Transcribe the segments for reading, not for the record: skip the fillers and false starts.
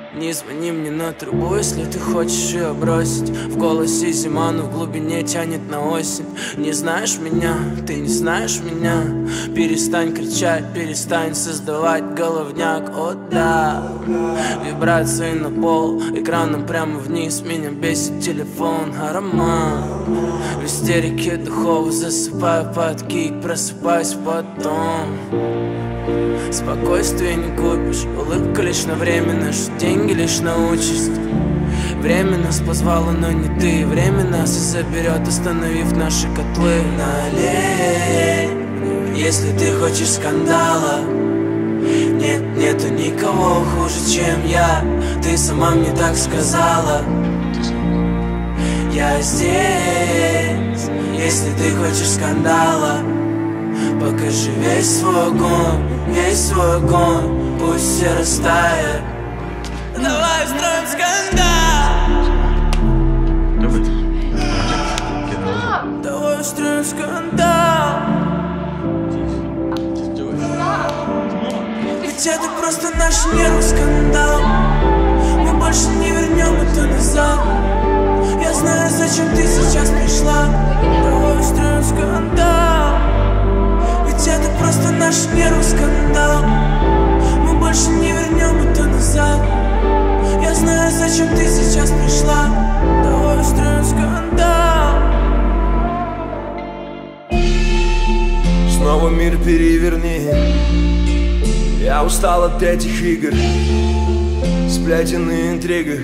Не звони мне на трубу, если ты хочешь ее бросить. В голосе зима, но в глубине тянет на осень. Не знаешь меня, ты не знаешь меня. Перестань кричать, перестань создавать головняк. О да, вибрации на пол, экраном прямо вниз. Меня бесит телефон, аромат. В истерике духов засыпаю под кик, просыпаюсь потом. Спокойствие не купишь, улыбка лишь на время, наши деньги лишь на участь. Время нас позвало, но не ты. Время нас и заберет, остановив наши котлы. Налей, если ты хочешь скандала. Нет, нету никого хуже, чем я. Ты сама мне так сказала. Я здесь, если ты хочешь скандала. Покажи весь свой огонь, пусть все растает. Давай устроим скандал. Давай устроим скандал. Ведь это просто наш нервный скандал. Мы больше не вернем это назад. Я знаю, зачем ты сейчас пришла. Давай устроим скандал. Ведь это просто наш нервный скандал. Мы больше не вернем это назад. Я знаю, зачем ты сейчас пришла. Давай устроим скандал. Снова мир переверни. Я устал от этих игр, сплетенный интригой.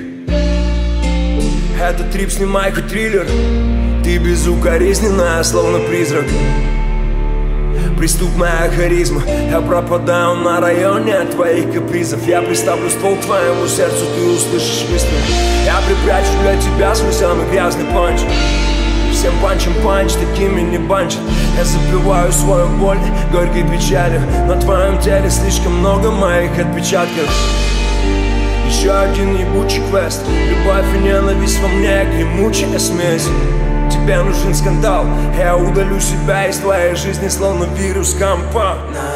Этот трип снимай хоть триллер. Ты безукоризненная, словно призрак. Приступ моя харизма. Я пропадаю на районе от твоих капризов. Я приставлю ствол к твоему сердцу, ты услышишь выстрел. Я припрячу для тебя свой самый грязный панч. Всем панчем панч, такими не банчат. Я запиваю свою боль горькой печалью. На твоем теле слишком много моих отпечатков. Еще один ебучий квест. Любовь и ненависть во мне, гремучая смесь. Тебе нужен скандал. Я удалю себя из твоей жизни, словно вирус компа.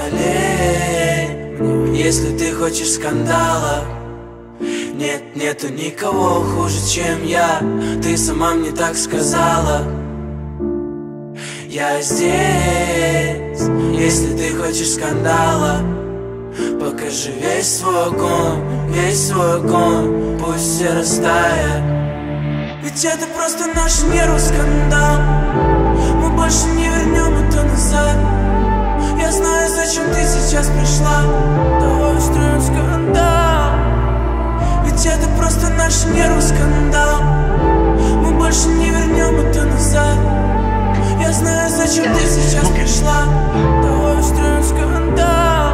Налей, если ты хочешь скандала. Нет, нету никого хуже, чем я. Ты сама мне так сказала. Я здесь, если ты хочешь скандала. Покажи весь свой огонь, пусть все растает. Ведь это просто наш нервный скандал. Мы больше не вернем это назад. Я знаю, зачем ты сейчас пришла. Давай устроим скандал. Ведь это просто наш нервный скандал. Мы больше не вернем это назад. Я знаю, зачем ты сейчас пришла. Давай устроим скандал.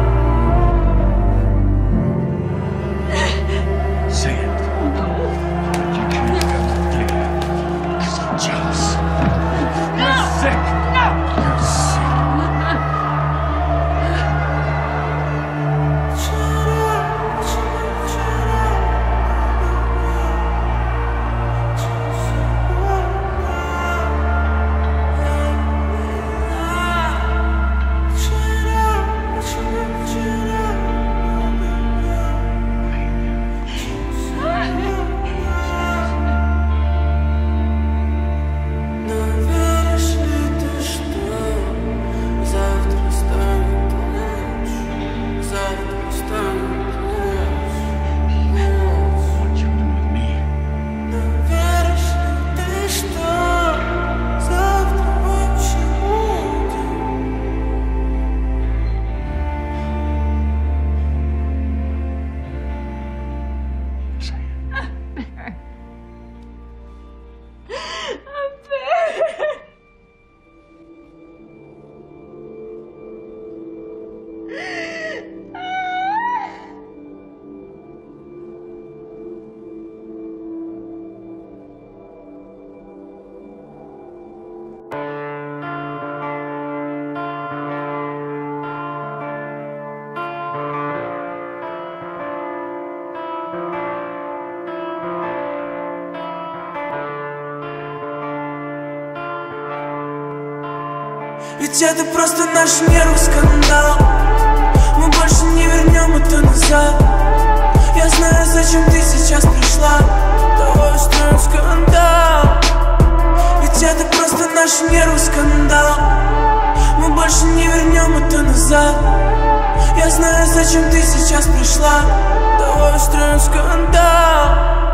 Ведь это просто наш нервный скандал. Мы больше не вернем это назад. Я Я знаю, зачем ты сейчас пришла. Давай устроим скандал, ведь это просто наш нервный скандал. Мы больше не вернем это назад. Я знаю, зачем ты сейчас пришла. Давай устроим скандал.